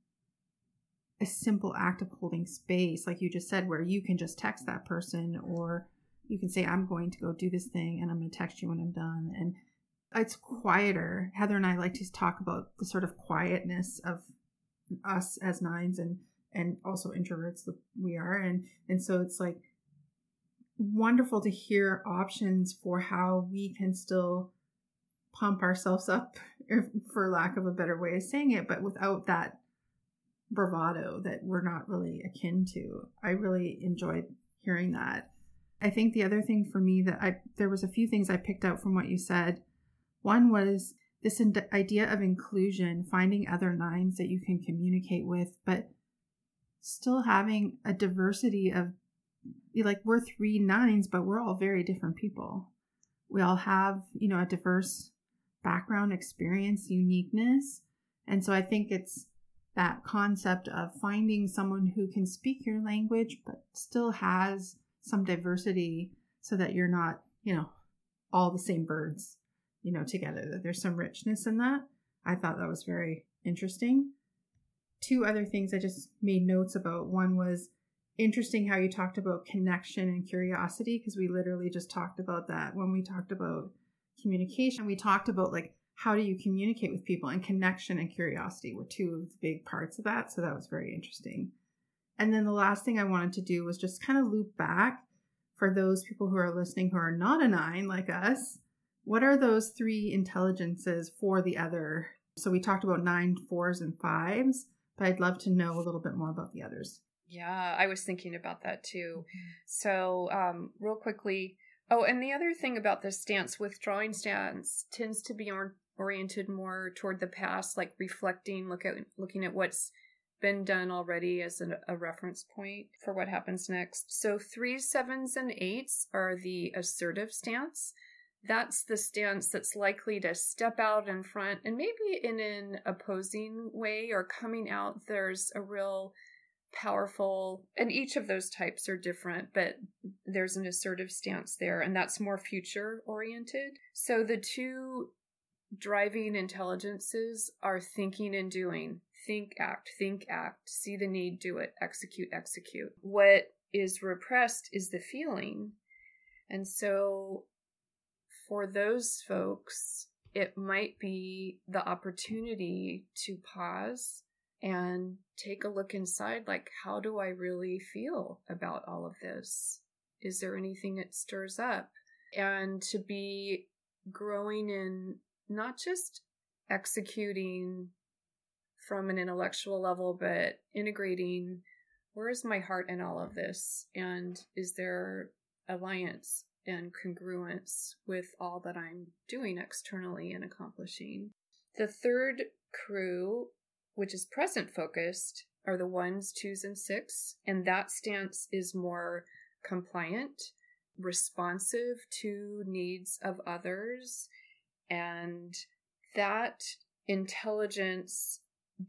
a simple act of holding space, like you just said, where you can just text that person, or you can say, I'm going to go do this thing and I'm going to text you when I'm done. And it's quieter. Heather and I like to talk about the sort of quietness of us as nines and and also introverts that we are. And, and so it's like wonderful to hear options for how we can still pump ourselves up, for lack of a better way of saying it, but without that bravado that we're not really akin to. I really enjoyed hearing that. I think the other thing for me that I, there was a few things I picked out from what you said. One was this idea of inclusion, finding other nines that you can communicate with, but still having a diversity of, like, we're three nines, but we're all very different people. We all have, you know, a diverse background, experience, uniqueness. And so I think it's that concept of finding someone who can speak your language, but still has some diversity so that you're not, you know, all the same birds, you know, together, that there's some richness in that. I thought that was very interesting. Two other things I just made notes about. One was interesting how you talked about connection and curiosity, because we literally just talked about that when we talked about communication. We talked about, like, how do you communicate with people, and connection and curiosity were two of the big parts of that. So that was very interesting. And then the last thing I wanted to do was just kind of loop back for those people who are listening who are not a nine like us, what are those three intelligences for the other? So we talked about nine, fours, and fives, but I'd love to know a little bit more about the others. Yeah, I was thinking about that too. Mm-hmm. So um, real quickly, oh, and the other thing about this stance, withdrawing stance, tends to be or- oriented more toward the past, like reflecting, look at looking at what's been done already as a, a reference point for what happens next. So threes, sevens, and eights are the assertive stance. That's the stance that's likely to step out in front and maybe in an opposing way or coming out. There's a real powerful, and each of those types are different, but there's an assertive stance there, and that's more future oriented. So the two driving intelligences are thinking and doing. Think, act, think, act, see the need, do it, execute, execute. What is repressed is the feeling. And so for those folks, it might be the opportunity to pause and take a look inside, like, how do I really feel about all of this? Is there anything that stirs up? And to be growing in not just executing from an intellectual level, but integrating, where is my heart in all of this? And is there alliance and congruence with all that I'm doing externally and accomplishing? The third crew, which is present focused, are the ones, twos, and six. And that stance is more compliant, responsive to needs of others. And that intelligence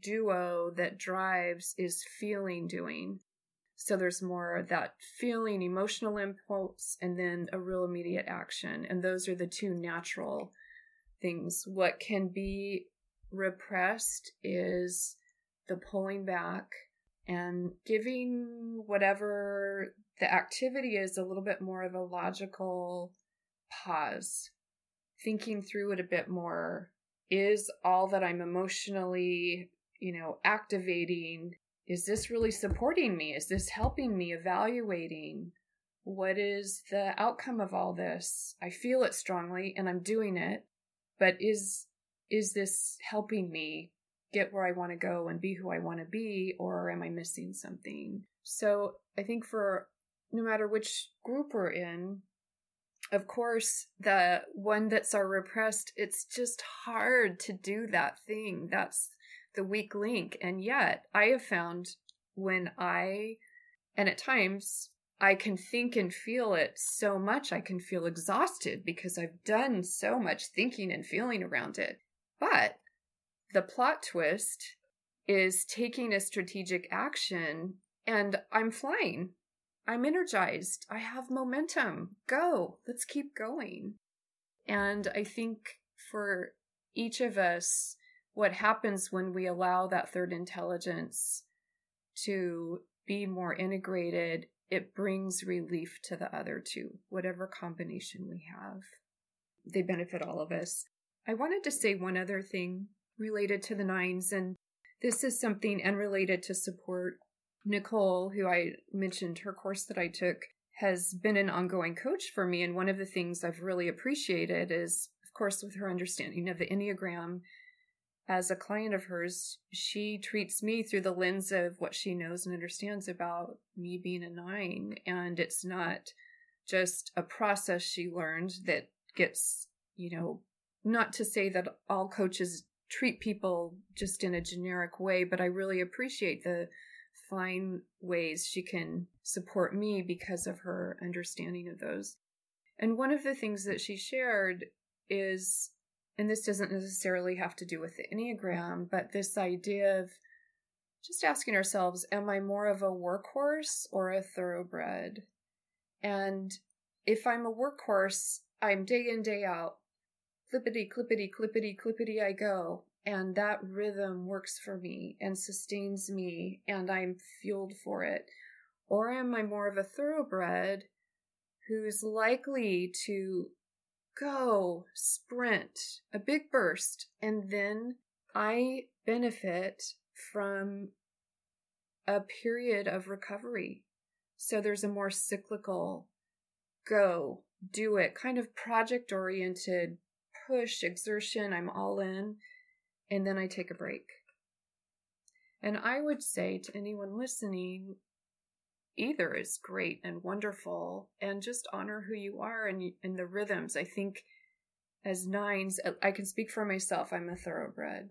duo that drives is feeling doing. So there's more of that feeling, emotional impulse, and then a real immediate action. And those are the two natural things. What can be repressed is the pulling back and giving whatever the activity is a little bit more of a logical pause, thinking through it a bit more. Is all that I'm emotionally, you know, activating, is this really supporting me? Is this helping me? Evaluating, what is the outcome of all this? I feel it strongly and I'm doing it, but is is this helping me get where I want to go and be who I want to be, or am I missing something? So I think for no matter which group we're in, of course, the one that's our repressed, it's just hard to do that thing. That's the weak link. And yet I have found when I, and at times I can think and feel it so much, I can feel exhausted because I've done so much thinking and feeling around it. But the plot twist is taking a strategic action and I'm flying. I'm energized. I have momentum. Go. Let's keep going. And I think for each of us, what happens when we allow that third intelligence to be more integrated, it brings relief to the other two, whatever combination we have. They benefit all of us. I wanted to say one other thing related to the nines, and this is something unrelated to support. Nicole, who I mentioned, her course that I took, has been an ongoing coach for me. And one of the things I've really appreciated is, of course, with her understanding of the Enneagram, as a client of hers, she treats me through the lens of what she knows and understands about me being a nine. And it's not just a process she learned that gets, you know, not to say that all coaches treat people just in a generic way, but I really appreciate the fine ways she can support me because of her understanding of those. And one of the things that she shared is, and this doesn't necessarily have to do with the Enneagram, but this idea of just asking ourselves, am I more of a workhorse or a thoroughbred? And if I'm a workhorse, I'm day in, day out, clippity, clippity, clippity, clippity I go. And that rhythm works for me and sustains me, and I'm fueled for it. Or am I more of a thoroughbred who's likely to go, sprint, a big burst, and then I benefit from a period of recovery. So there's a more cyclical go, do it, kind of project oriented, push, exertion, I'm all in, and then I take a break. And I would say to anyone listening, either is great and wonderful, and just honor who you are and, and the rhythms. I think as nines, I can speak for myself, I'm a thoroughbred.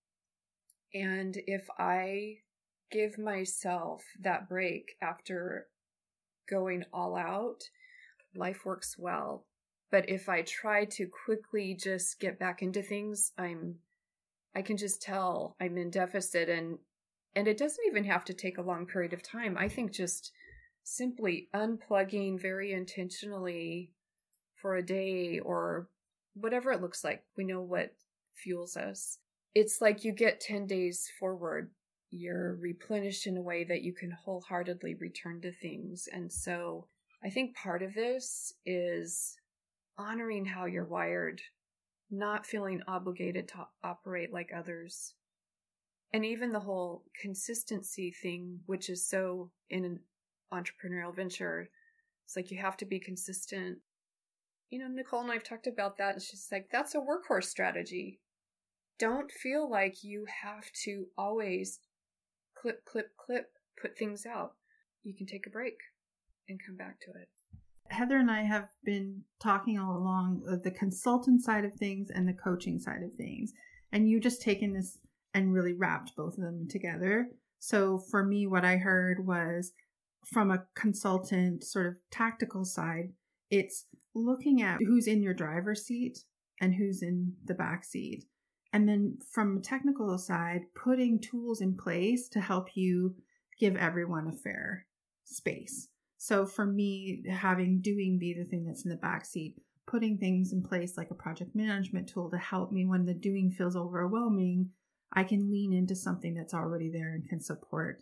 And if I give myself that break after going all out, life works well. But if I try to quickly just get back into things, I'm, I can just tell I'm in deficit, and, and it doesn't even have to take a long period of time. I think just simply unplugging very intentionally for a day or whatever it looks like. We know what fuels us. It's like you get ten days forward. You're replenished in a way that you can wholeheartedly return to things. And so I think part of this is honoring how you're wired, not feeling obligated to operate like others. And even the whole consistency thing, which is so in an entrepreneurial venture, it's like you have to be consistent. You know, Nicole and I have talked about that, and she's like, that's a workhorse strategy. Don't feel like you have to always clip, clip, clip, put things out. You can take a break and come back to it. Heather and I have been talking all along of the consultant side of things and the coaching side of things. And you just taken this and really wrapped both of them together. So for me, what I heard was from a consultant sort of tactical side, it's looking at who's in your driver's seat and who's in the back seat. And then from a technical side, putting tools in place to help you give everyone a fair space. So for me, having doing be the thing that's in the back seat, putting things in place like a project management tool to help me when the doing feels overwhelming, I can lean into something that's already there and can support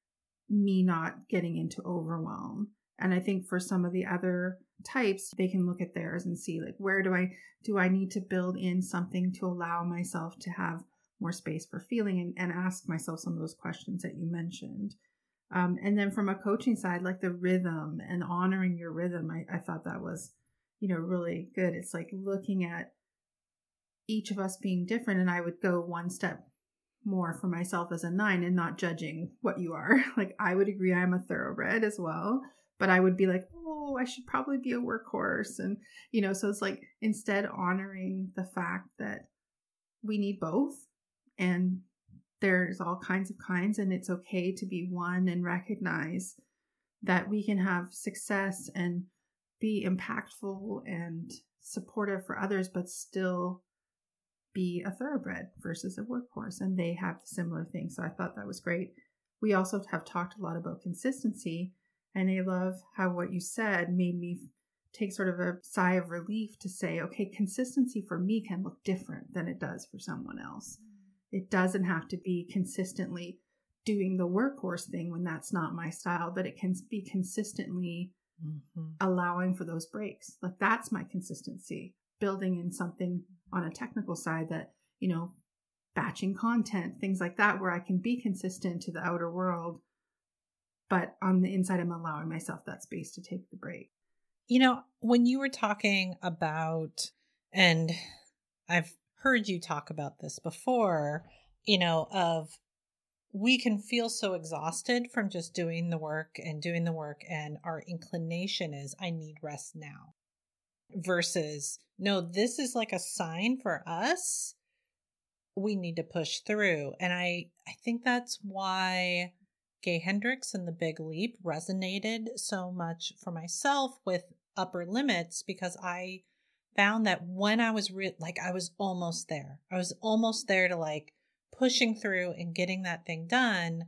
me not getting into overwhelm. And I think for some of the other types, they can look at theirs and see, like, where do I do I need to build in something to allow myself to have more space for feeling, and, and ask myself some of those questions that you mentioned. Um, and then from a coaching side, like the rhythm and honoring your rhythm, I, I thought that was, you know, really good. It's like looking at each of us being different. And I would go one step more for myself as a nine and not judging what you are. Like, I would agree I'm a thoroughbred as well, but I would be like, oh, I should probably be a workhorse. And, you know, so it's like instead honoring the fact that we need both, and there's all kinds of kinds, and it's okay to be one, and recognize that we can have success and be impactful and supportive for others, but still be a thoroughbred versus a workhorse. And they have similar things. So I thought that was great. We also have talked a lot about consistency, and I love how what you said made me take sort of a sigh of relief to say, okay, consistency for me can look different than it does for someone else. It doesn't have to be consistently doing the workhorse thing when that's not my style, but it can be consistently mm-hmm. allowing for those breaks. Like, that's my consistency, building in something on a technical side that, you know, batching content, things like that, where I can be consistent to the outer world, but on the inside, I'm allowing myself that space to take the break. You know, when you were talking about, and I've heard you talk about this before, you know, of we can feel so exhausted from just doing the work and doing the work, and our inclination is, I need rest now, versus, no, this is like a sign for us. We need to push through. And I, I think that's why Gay Hendricks and The Big Leap resonated so much for myself with upper limits, because I found that when I was re- like, I was almost there. I was almost there to like pushing through and getting that thing done.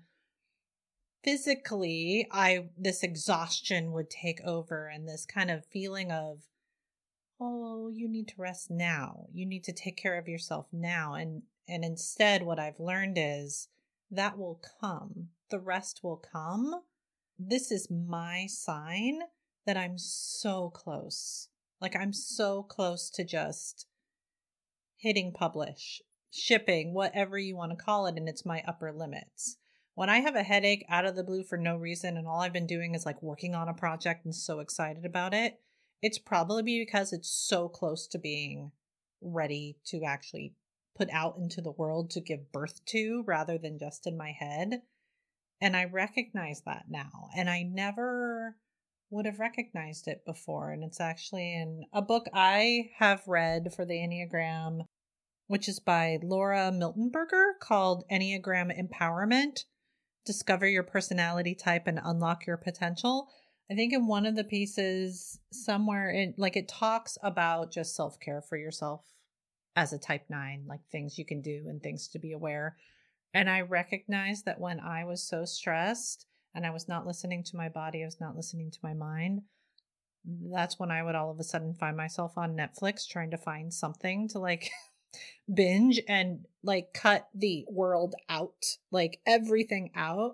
Physically, I, this exhaustion would take over, and this kind of feeling of, oh, you need to rest now. You need to take care of yourself now. And, and instead what I've learned is that will come. The rest will come. This is my sign that I'm so close. Like, I'm so close to just hitting publish, shipping, whatever you want to call it. And it's my upper limits. When I have a headache out of the blue for no reason, and all I've been doing is like working on a project and so excited about it, it's probably because it's so close to being ready to actually put out into the world to give birth to rather than just in my head. And I recognize that now. And I never would have recognized it before. And it's actually in a book I have read for the Enneagram, which is by Laura Miltenberger, called Enneagram Empowerment: Discover Your Personality Type and Unlock Your Potential. I think in one of the pieces somewhere, in like it talks about just self-care for yourself as a type nine, like things you can do and things to be aware. And I recognized that when I was so stressed and I was not listening to my body, I was not listening to my mind, that's when I would all of a sudden find myself on Netflix trying to find something to like binge and like cut the world out, like everything out.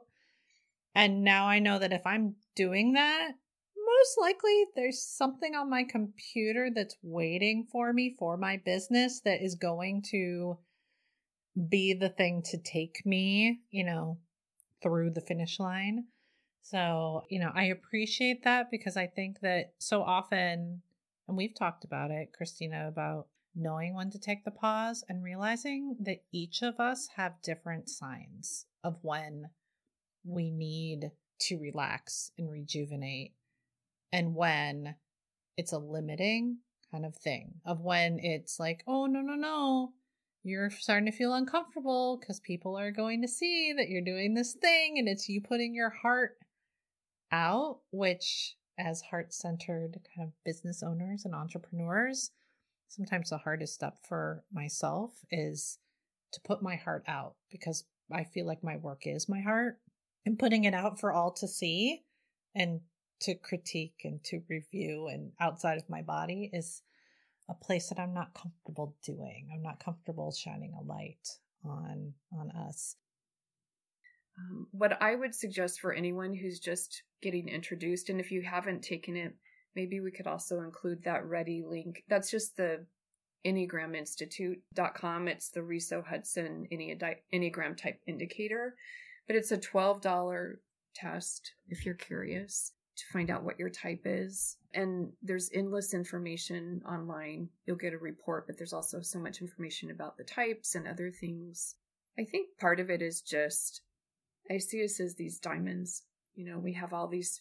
And now I know that if I'm doing that, most likely there's something on my computer that's waiting for me for my business that is going to be the thing to take me, you know, through the finish line. So, you know, I appreciate that because I think that so often, and we've talked about it, Christina, about knowing when to take the pause and realizing that each of us have different signs of when we need to relax and rejuvenate and when it's a limiting kind of thing, of when it's like, oh, no, no, no. You're starting to feel uncomfortable because people are going to see that you're doing this thing and it's you putting your heart out, which as heart-centered kind of business owners and entrepreneurs, sometimes the hardest step for myself is to put my heart out because I feel like my work is my heart, and putting it out for all to see and to critique and to review and outside of my body is a place that I'm not comfortable doing. I'm not comfortable shining a light on on us. Um, what I would suggest for anyone who's just getting introduced, and if you haven't taken it, maybe we could also include that ready link. That's just the Enneagram Institute dot com. It's the Riso Hudson Enneagram Type Indicator, but it's a twelve dollars test if you're curious to find out what your type is. And there's endless information online. You'll get a report, but there's also so much information about the types and other things. I think part of it is just, I see us as these diamonds. You know, we have all these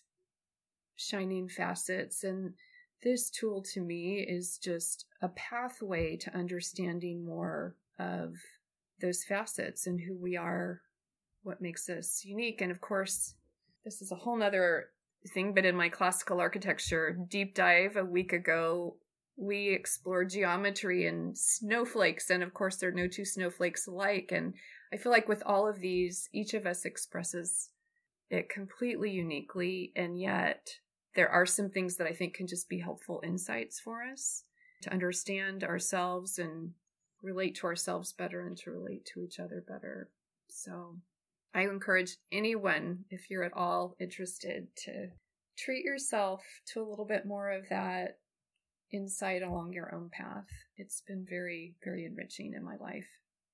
shining facets, and this tool to me is just a pathway to understanding more of those facets and who we are, what makes us unique. And of course, this is a whole nother thing, but in my classical architecture deep dive a week ago, we explored geometry and snowflakes. And of course, there are no two snowflakes alike. And I feel like with all of these, each of us expresses it completely uniquely. And yet there are some things that I think can just be helpful insights for us to understand ourselves and relate to ourselves better and to relate to each other better. So I encourage anyone, if you're at all interested, to treat yourself to a little bit more of that insight along your own path. It's been very, very enriching in my life.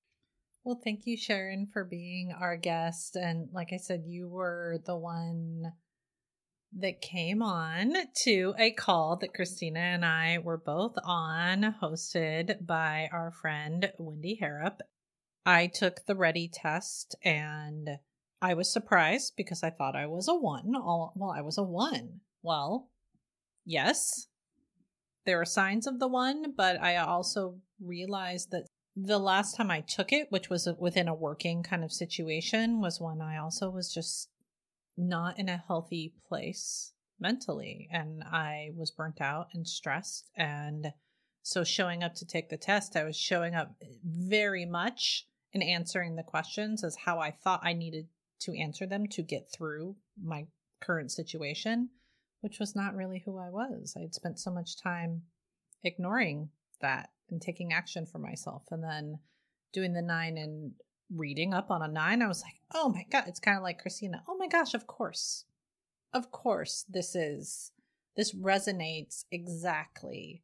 Well, thank you, Sharon, for being our guest. And like I said, you were the one that came on to a call that Christina and I were both on, hosted by our friend Wendy Harrop. I took the Ready test and I was surprised because I thought I was a one. All, well, I was a one. Well, yes, there are signs of the one, but I also realized that the last time I took it, which was within a working kind of situation, was when I also was just not in a healthy place mentally. And I was burnt out and stressed. And so showing up to take the test, I was showing up very much and answering the questions as how I thought I needed to answer them to get through my current situation, which was not really who I was. I had spent so much time ignoring that and taking action for myself. And then doing the nine and reading up on a nine, I was like, oh my God, it's kind of like Christina. Oh my gosh, of course. Of course, this is, this resonates exactly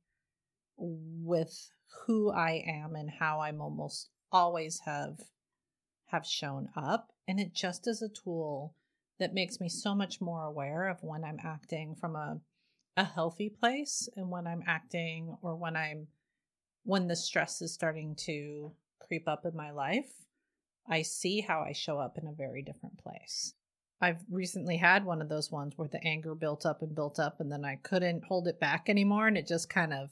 with who I am and how I'm almost always have have shown up. And it just is a tool that makes me so much more aware of when I'm acting from a a healthy place, and when I'm acting or when I'm when the stress is starting to creep up in my life, I see how I show up in a very different place. I've recently had one of those ones where the anger built up and built up, and then I couldn't hold it back anymore, and it just kind of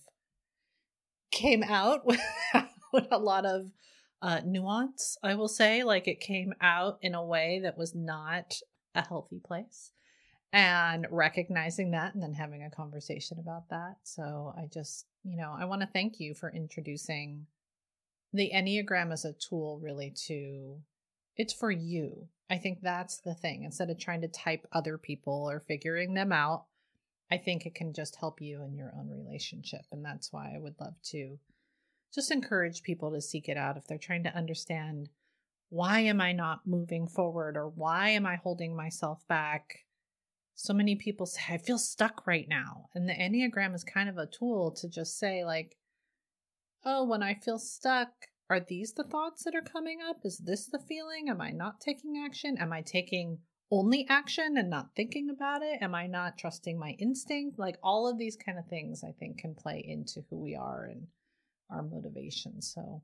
came out with, with a lot of uh, nuance, I will say. Like, it came out in a way that was not a healthy place. And recognizing that and then having a conversation about that. So I just, you know, I want to thank you for introducing the Enneagram as a tool really to, it's for you. I think that's the thing. Instead of trying to type other people or figuring them out, I think it can just help you in your own relationship. And that's why I would love to just encourage people to seek it out if they're trying to understand, why am I not moving forward, or why am I holding myself back? So many people say, I feel stuck right now. And the Enneagram is kind of a tool to just say, like, oh, when I feel stuck, are these the thoughts that are coming up? Is this the feeling? Am I not taking action? Am I taking only action and not thinking about it? Am I not trusting my instinct? Like, all of these kind of things, I think, can play into who we are and our motivations. So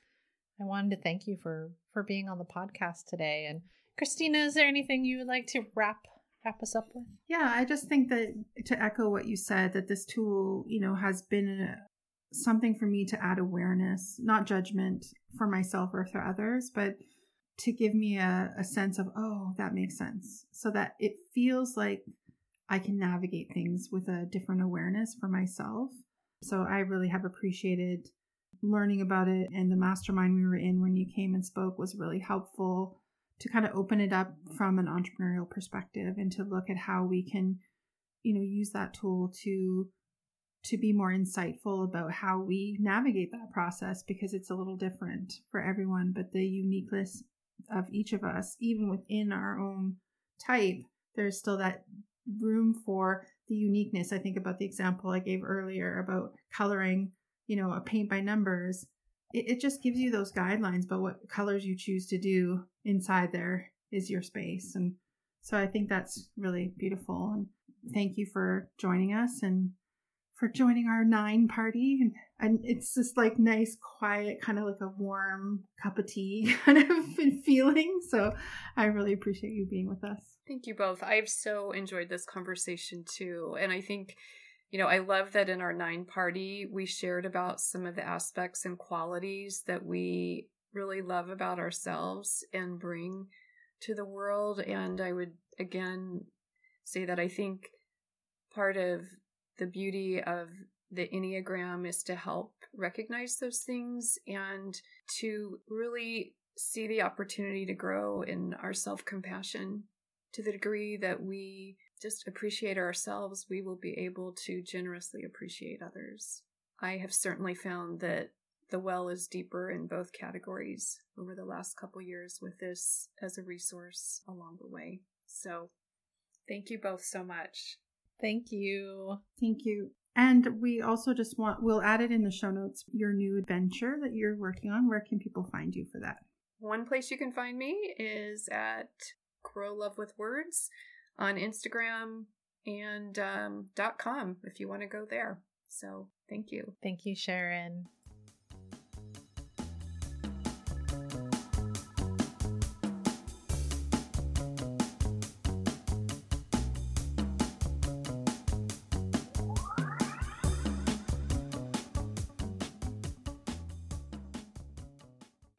I wanted to thank you for, for being on the podcast today. And Christina, is there anything you would like to wrap wrap us up with? Yeah, I just think that, to echo what you said, that this tool, you know, has been a, something for me to add awareness, not judgment for myself or for others, but to give me a, a sense of, oh, that makes sense. So that it feels like I can navigate things with a different awareness for myself. So I really have appreciated learning about it, and the mastermind we were in when you came and spoke was really helpful to kind of open it up from an entrepreneurial perspective and to look at how we can, you know, use that tool to to be more insightful about how we navigate that process, because it's a little different for everyone. But the uniqueness of each of us, even within our own type, there's still that room for the uniqueness. I think about the example I gave earlier about coloring, you know, a paint by numbers. It, it just gives you those guidelines, but what colors you choose to do inside there is your space. And so I think that's really beautiful. And thank you for joining us and for joining our nine party. And, and it's just like nice, quiet, kind of like a warm cup of tea kind of feeling. So I really appreciate you being with us. Thank you both. I've so enjoyed this conversation too. And I think, you know, I love that in our nine party, we shared about some of the aspects and qualities that we really love about ourselves and bring to the world. And I would, again, say that I think part of the beauty of the Enneagram is to help recognize those things and to really see the opportunity to grow in our self-compassion. To the degree that we just appreciate ourselves, we will be able to generously appreciate others. I have certainly found that the well is deeper in both categories over the last couple years with this as a resource along the way. So thank you both so much. Thank you. Thank you. And we also just want, we'll add it in the show notes, your new adventure that you're working on. Where can people find you for that? One place you can find me is at Grow Love with Words on Instagram and um, .com if you want to go there. So thank you. Thank you, Sharon.